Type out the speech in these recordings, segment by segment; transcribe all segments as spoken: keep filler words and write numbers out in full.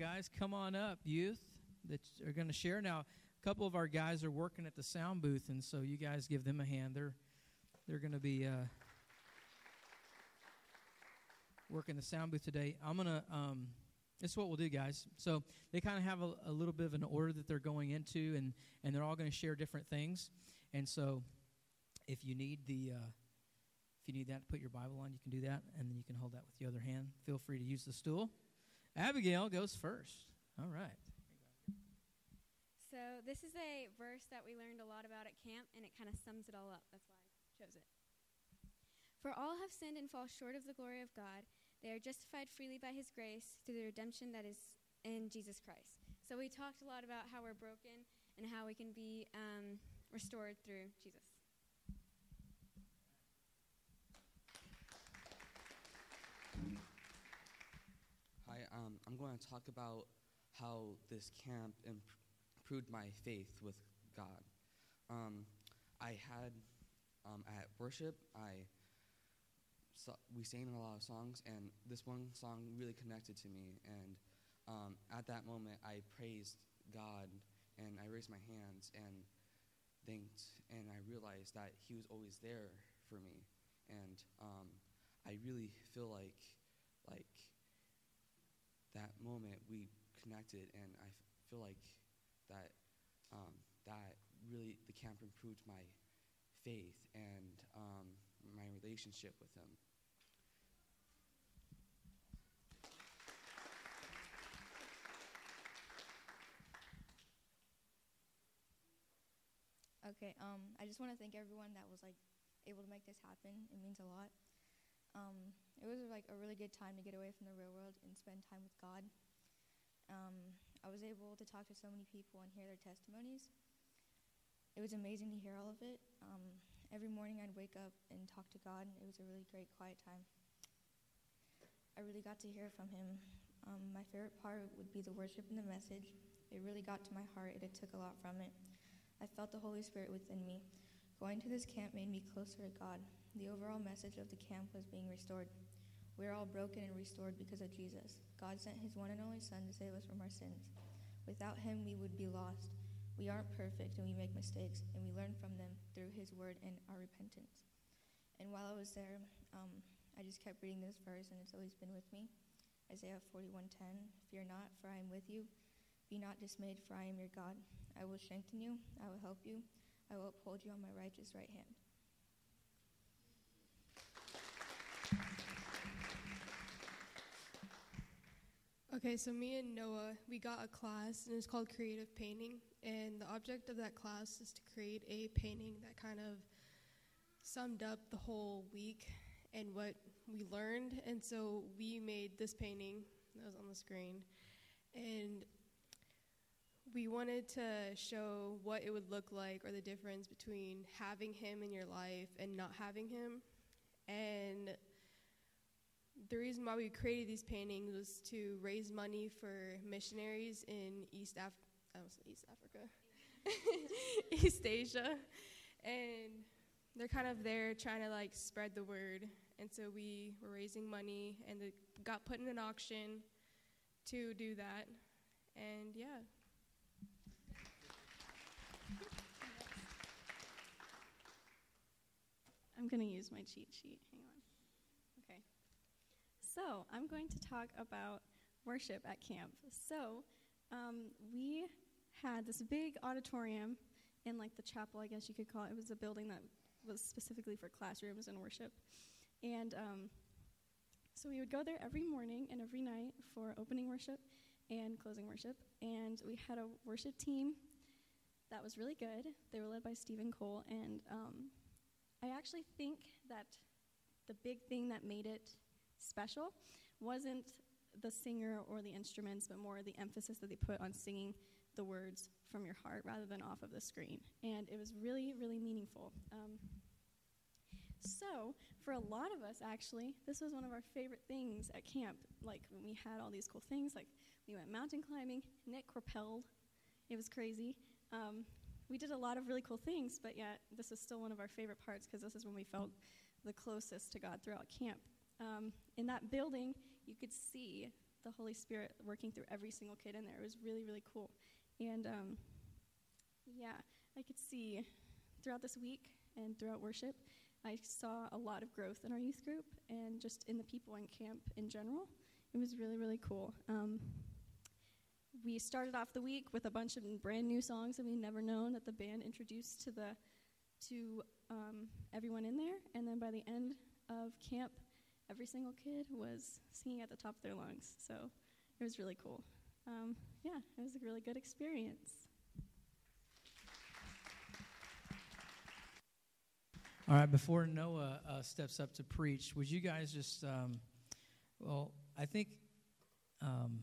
guys, come on up, youth, that are going to share. Now, a couple of our guys are working at the sound booth, and so you guys give them a hand. They're they're going to be uh, working the sound booth today. I'm going to, um, this is what we'll do, guys. So they kind of have a, a little bit of an order that they're going into, and, and they're all going to share different things. And so if you need the... Uh, If you need that to put your Bible on, you can do that, and then you can hold that with the other hand. Feel free to use the stool. Abigail goes first. All right. So this is a verse that we learned a lot about at camp, and it kind of sums it all up. That's why I chose it. For all have sinned and fall short of the glory of God. They are justified freely by his grace through the redemption that is in Jesus Christ. So we talked a lot about how we're broken and how we can be um, restored through Jesus. Hi, um, I'm going to talk about how this camp imp- improved my faith with God. Um, I had, um, at worship, I so, we sang a lot of songs, and this one song really connected to me. And um, at that moment, I praised God, and I raised my hands and thanked, and I realized that he was always there for me. And um, I really feel like, like, that moment we connected, and I f- feel like that um, that really, the camp improved my faith and um, my relationship with him. Okay, um, I just want to thank everyone that was like able to make this happen. It means a lot. Um, it was like a really good time to get away from the real world and spend time with God. Um, I was able to talk to so many people and hear their testimonies. It was amazing to hear all of it. Um, every morning I'd wake up and talk to God, and it was a really great quiet time. I really got to hear from him. Um, my favorite part would be the worship and the message. It really got to my heart, and it took a lot from it. I felt the Holy Spirit within me. Going to this camp made me closer to God. The overall message of the camp was being restored. We are all broken and restored because of Jesus. God sent his one and only Son to save us from our sins. Without him, we would be lost. We aren't perfect, and we make mistakes, and we learn from them through his word and our repentance. And while I was there, um, I just kept reading this verse, and it's always been with me. Isaiah forty-one ten, fear not, for I am with you. Be not dismayed, for I am your God. I will strengthen you. I will help you. I will uphold you on my righteous right hand. Okay, so me and Noah, we got a class, and it's called Creative Painting. And the object of that class is to create a painting that kind of summed up the whole week and what we learned. And so we made this painting that was on the screen. And we wanted to show what it would look like, or the difference between having him in your life and not having him. And the reason why we created these paintings was to raise money for missionaries in East Af- I was East Africa, East Asia, and they're kind of there trying to like spread the word. And so we were raising money, and it got put in an auction to do that. And yeah. I'm going to use my cheat sheet. Hang on. Okay. So I'm going to talk about worship at camp. So um, we had this big auditorium in like the chapel, I guess you could call it. It was a building that was specifically for classrooms and worship. And um, so we would go there every morning and every night for opening worship and closing worship. And we had a worship team that was really good. They were led by Stephen Cole. And um, I actually think that the big thing that made it special wasn't the singer or the instruments, but more the emphasis that they put on singing the words from your heart rather than off of the screen. And it was really, really meaningful. Um, so for a lot of us, actually, this was one of our favorite things at camp. Like when we had all these cool things, like we went mountain climbing, Nick rappelled. It was crazy. Um, we did a lot of really cool things, but yet this is still one of our favorite parts because this is when we felt the closest to God throughout camp. Um, in that building, you could see the Holy Spirit working through every single kid in there. It was really, really cool. And um, yeah, I could see throughout this week and throughout worship, I saw a lot of growth in our youth group and just in the people in camp in general. It was really, really cool. Um, we started off the week with a bunch of brand new songs that we'd never known that the band introduced to the to um, everyone in there. And then by the end of camp, every single kid was singing at the top of their lungs. So it was really cool. Um, yeah, it was a really good experience. All right, before Noah uh, steps up to preach, would you guys just, um, well, I think, um,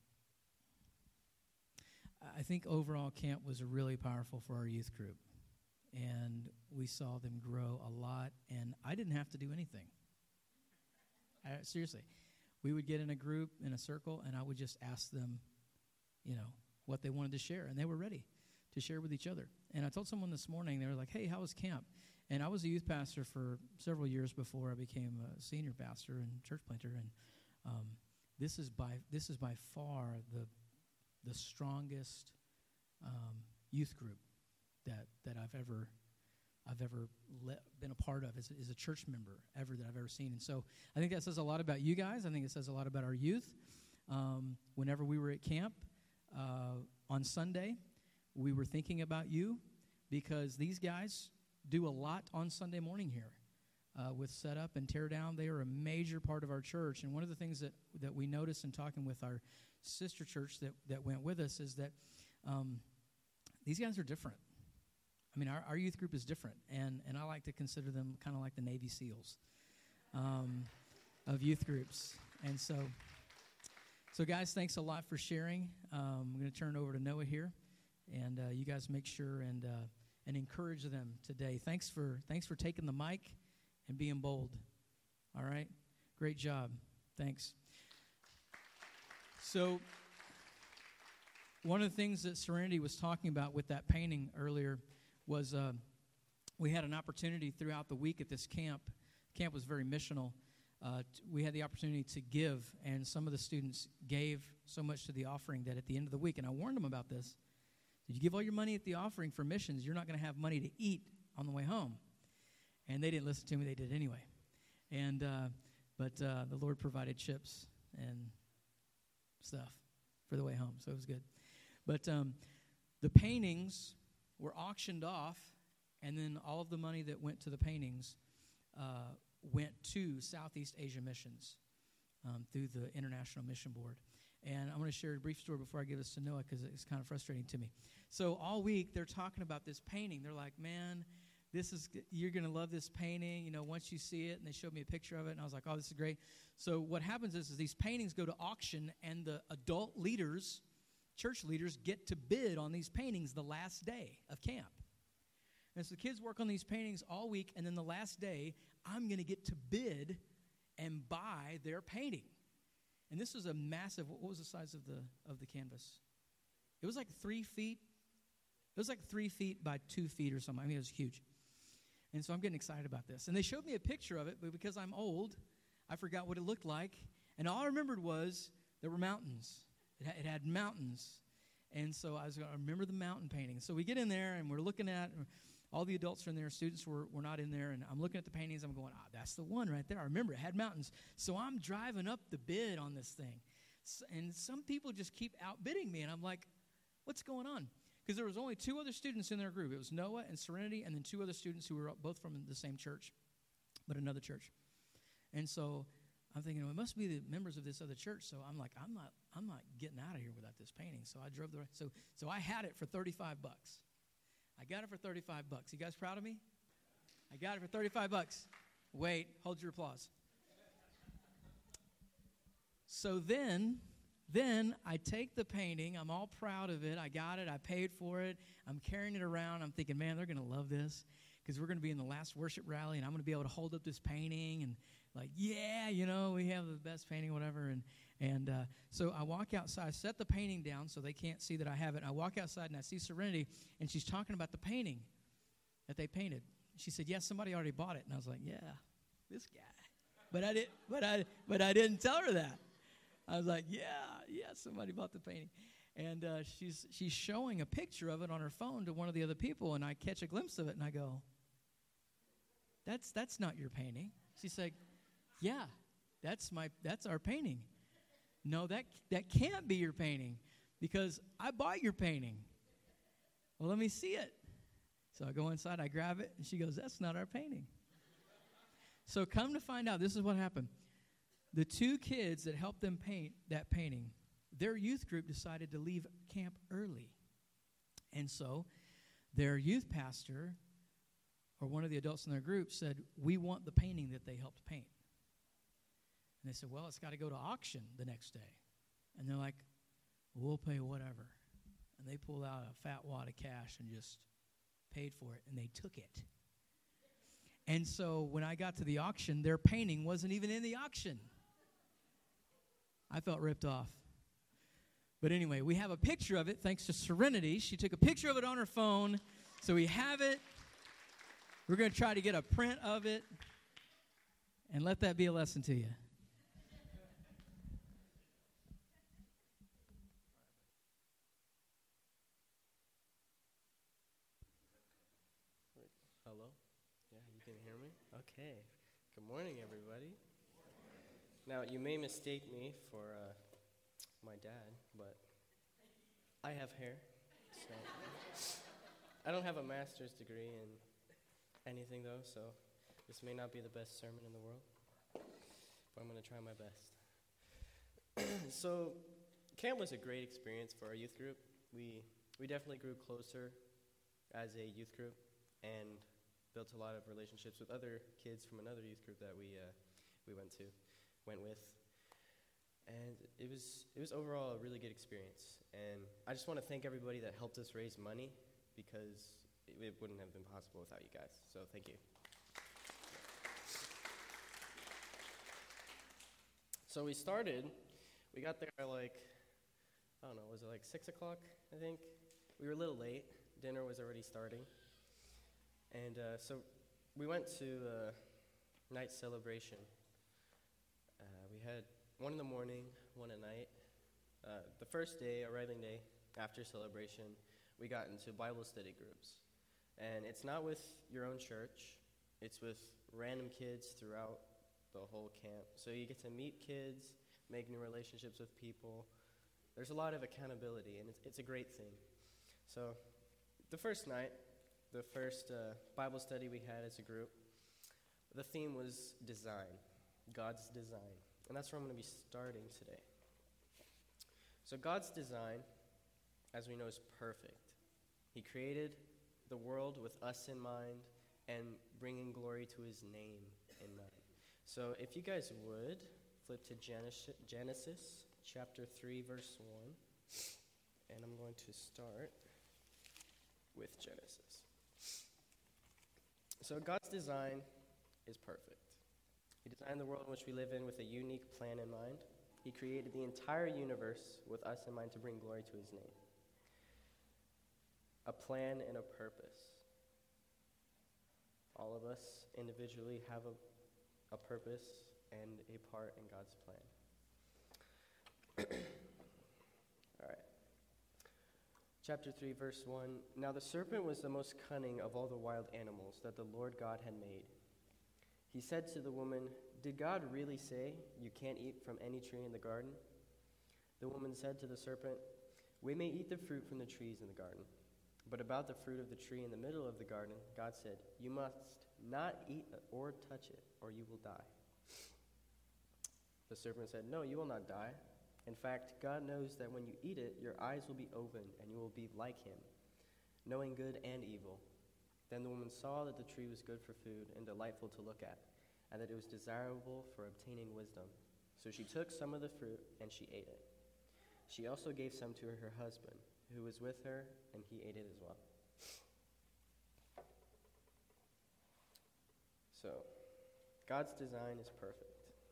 I think overall camp was really powerful for our youth group, and we saw them grow a lot, and I didn't have to do anything. I, seriously, we would get in a group, in a circle, and I would just ask them, you know, what they wanted to share, and they were ready to share with each other. And I told someone this morning, they were like, hey, how was camp? And I was a youth pastor for several years before I became a senior pastor and church planter, and um, this is by this is by far the the strongest um, youth group that that I've ever I've ever le- been a part of as, as a church member ever that I've ever seen. And so I think that says a lot about you guys. I think it says a lot about our youth. Um, whenever we were at camp uh, on Sunday, we were thinking about you because these guys do a lot on Sunday morning here uh, with setup and tear down. They are a major part of our church. And one of the things that, that we noticed in talking with our sister church that, that went with us is that um, these guys are different. I mean, our, our youth group is different. And, and I like to consider them kind of like the Navy SEALs um, of youth groups. And so, so guys, thanks a lot for sharing. Um, I'm going to turn it over to Noah here. And uh, you guys make sure and... Uh, and encourage them today. Thanks for thanks for taking the mic and being bold. All right? Great job. Thanks. So one of the things that Serenity was talking about with that painting earlier was uh, we had an opportunity throughout the week at this camp. Camp was very missional. Uh, t- we had the opportunity to give, and some of the students gave so much to the offering that at the end of the week, and I warned them about this, if you give all your money at the offering for missions, you're not going to have money to eat on the way home. And they didn't listen to me. They did anyway. And uh, but uh, the Lord provided chips and stuff for the way home, so it was good. But um, the paintings were auctioned off, and then all of the money that went to the paintings uh, went to Southeast Asia Missions um, through the International Mission Board. And I'm going to share a brief story before I give this to Noah because it's kind of frustrating to me. So all week they're talking about this painting. They're like, man, this is you're going to love this painting, you know, once you see it. And they showed me a picture of it, and I was like, oh, this is great. So what happens is, is these paintings go to auction, and the adult leaders, church leaders, get to bid on these paintings the last day of camp. And so the kids work on these paintings all week, and then the last day, I'm going to get to bid and buy their painting. And this was a massive, what was the size of the of the canvas? It was like three feet. It was like three feet by two feet or something. I mean, it was huge. And so I'm getting excited about this. And they showed me a picture of it, but because I'm old, I forgot what it looked like. And all I remembered was there were mountains. It, ha- it had mountains. And so I was going to remember the mountain painting. So we get in there, and we're looking at, all the adults are in there, students were, were not in there, and I'm looking at the paintings, I'm going, ah, that's the one right there. I remember it had mountains. So I'm driving up the bid on this thing. S- and some people just keep outbidding me, and I'm like, what's going on? Because there was only two other students in their group. It was Noah and Serenity, and then two other students who were both from the same church, but another church. And so I'm thinking, well, it must be the members of this other church. So I'm like, I'm not, I'm not getting out of here without this painting. So I drove the so so I had it for thirty-five bucks. I got it for thirty-five bucks. You guys proud of me? I got it for thirty-five bucks. Wait, hold your applause. So then, then I take the painting. I'm all proud of it. I got it. I paid for it. I'm carrying it around. I'm thinking, man, they're going to love this because we're going to be in the last worship rally, and I'm going to be able to hold up this painting and like, yeah, you know, we have the best painting, whatever. And and uh, so I walk outside, I set the painting down so they can't see that I have it. I walk outside, and I see Serenity, and she's talking about the painting that they painted. She said, yes, somebody already bought it. And I was like, yeah, this guy. But I didn't. But I. But I didn't tell her that. I was like, yeah, yeah, somebody bought the painting. And uh, she's she's showing a picture of it on her phone to one of the other people, and I catch a glimpse of it, and I go, that's that's not your painting. She's like, yeah, that's my that's our painting. No, that that can't be your painting because I bought your painting. Well, let me see it. So I go inside, I grab it, and she goes, that's not our painting. So come to find out, this is what happened. The two kids that helped them paint that painting, their youth group decided to leave camp early. And so their youth pastor or one of the adults in their group said, we want the painting that they helped paint. And they said, well, it's got to go to auction the next day. And they're like, we'll pay whatever. And they pulled out a fat wad of cash and just paid for it, and they took it. And so when I got to the auction, their painting wasn't even in the auction. I felt ripped off. But anyway, we have a picture of it thanks to Serenity. She took a picture of it on her phone, so we have it. We're going to try to get a print of it, and let that be a lesson to you. Hello? Yeah, you can hear me? Okay. Good morning, everybody. Now, you may mistake me for uh, my dad, but I have hair. So I don't have a master's degree in anything, though, so this may not be the best sermon in the world, but I'm going to try my best. So camp was a great experience for our youth group. We we definitely grew closer as a youth group and built a lot of relationships with other kids from another youth group that we uh, we went to, went with, and it was it was overall a really good experience. And I just want to thank everybody that helped us raise money because it, it wouldn't have been possible without you guys. So thank you. So we started. We got there like I don't know. Was it like six o'clock? I think we were a little late. Dinner was already starting. And uh, so we went to a night celebration. Uh, we had one in the morning, one at night. Uh, the first day, arriving day, after celebration, we got into Bible study groups. And it's not with your own church. It's with random kids throughout the whole camp. So you get to meet kids, make new relationships with people. There's a lot of accountability, and it's, it's a great thing. So the first night, the first uh, Bible study we had as a group, the theme was design, God's design. And that's where I'm going to be starting today. So God's design, as we know, is perfect. He created the world with us in mind and bringing glory to his name in mind. So if you guys would, flip to Genesis, Genesis chapter three, verse one. And I'm going to start with Genesis. So God's design is perfect. He designed the world in which we live in with a unique plan in mind. He created the entire universe with us in mind to bring glory to his name. A plan and a purpose. All of us individually have a, a purpose and a part in God's plan. All right. Chapter three, verse one. Now the serpent was the most cunning of all the wild animals that the Lord God had made. He said to the woman, "Did God really say you can't eat from any tree in the garden?" The woman said to the serpent, "We may eat the fruit from the trees in the garden. But about the fruit of the tree in the middle of the garden, God said, 'You must not eat or touch it, or you will die.'" The serpent said, "No, you will not die. In fact, God knows that when you eat it, your eyes will be opened, and you will be like him, knowing good and evil." Then the woman saw that the tree was good for food and delightful to look at, and that it was desirable for obtaining wisdom. So she took some of the fruit, and she ate it. She also gave some to her husband, who was with her, and he ate it as well. So, God's design is perfect.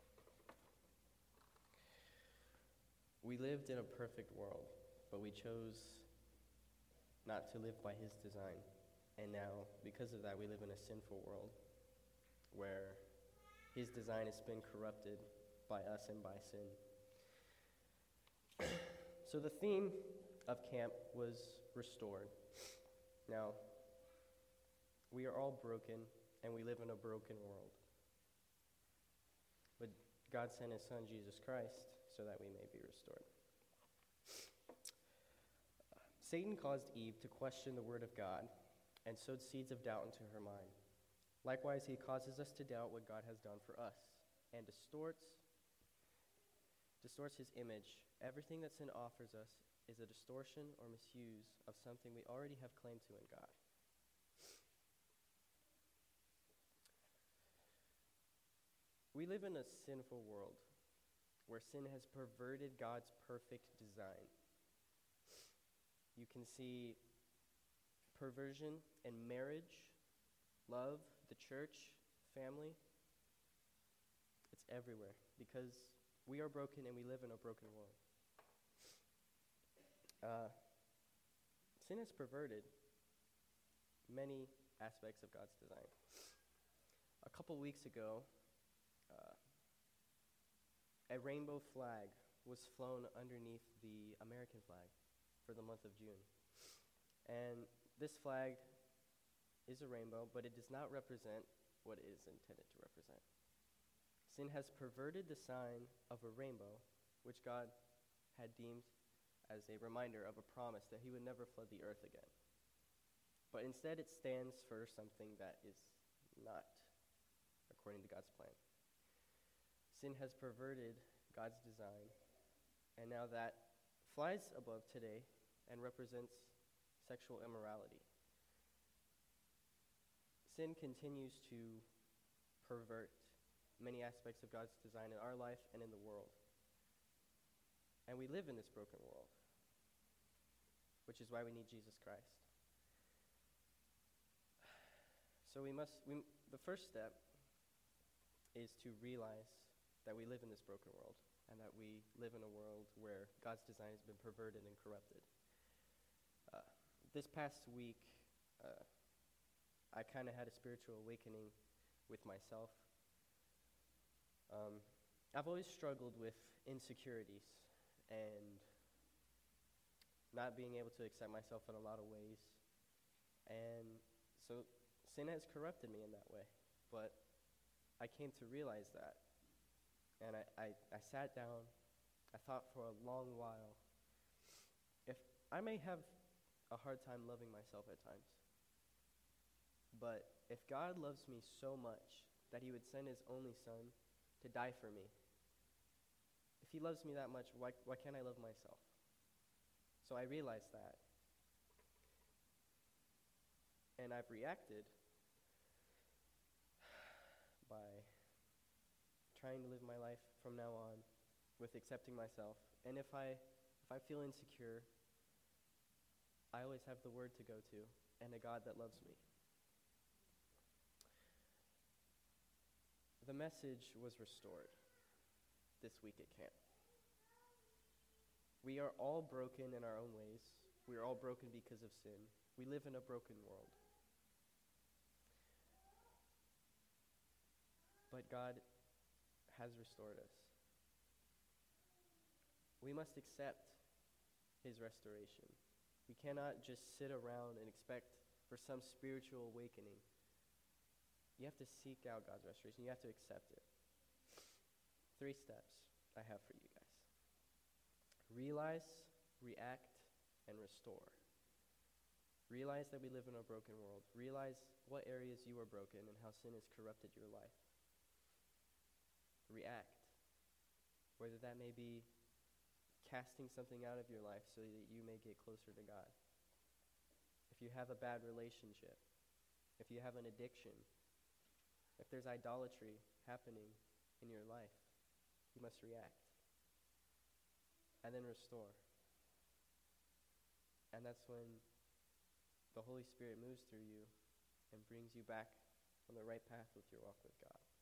We lived in a perfect world, but we chose not to live by his design. And now, because of that, we live in a sinful world where his design has been corrupted by us and by sin. So the theme of camp was restored. Now, we are all broken, and we live in a broken world. But God sent his son, Jesus Christ, so that we may be restored. Satan caused Eve to question the word of God and sowed seeds of doubt into her mind. Likewise, he causes us to doubt what God has done for us and distorts, distorts his image. Everything that sin offers us is a distortion or misuse of something we already have claim to in God. We live in a sinful world where sin has perverted God's perfect design. You can see perversion in marriage, love, the church, family. It's everywhere because we are broken and we live in a broken world. Uh, sin has perverted many aspects of God's design. A couple weeks ago, uh, a rainbow flag was flown underneath the American flag for the month of June. And this flag is a rainbow, but it does not represent what it is intended to represent. Sin has perverted the sign of a rainbow, which God had deemed as a reminder of a promise that he would never flood the earth again. But instead it stands for something that is not according to God's plan. Sin has perverted God's design, and now that flies above today and represents sexual immorality. Sin continues to pervert many aspects of God's design in our life and in the world. And we live in this broken world, which is why we need Jesus Christ. So we must, we, the first step is to realize that we live in this broken world and that we live in a world where God's design has been perverted and corrupted. Uh, this past week, uh, I kind of had a spiritual awakening with myself. Um, I've always struggled with insecurities and not being able to accept myself in a lot of ways. And so sin has corrupted me in that way. But I came to realize that. And I, I, I sat down, I thought for a long while, if I may have a hard time loving myself at times, but if God loves me so much that he would send his only son to die for me, if he loves me that much, why, why can't I love myself? So I realized that. And I've reacted by trying to live my life from now on with accepting myself. And if I if I feel insecure, I always have the word to go to and a God that loves me. The message was restored this week at camp. We are all broken in our own ways. We are all broken because of sin. We live in a broken world. But God has restored us. We must accept his restoration. We cannot just sit around and expect for some spiritual awakening. You have to seek out God's restoration. You have to accept it. Three steps I have for you guys. Realize, react, and restore. Realize that we live in a broken world. Realize what areas you are broken and how sin has corrupted your life. React, whether that may be casting something out of your life so that you may get closer to God. If you have a bad relationship, if you have an addiction, if there's idolatry happening in your life, you must react. And then restore. And that's when the Holy Spirit moves through you and brings you back on the right path with your walk with God.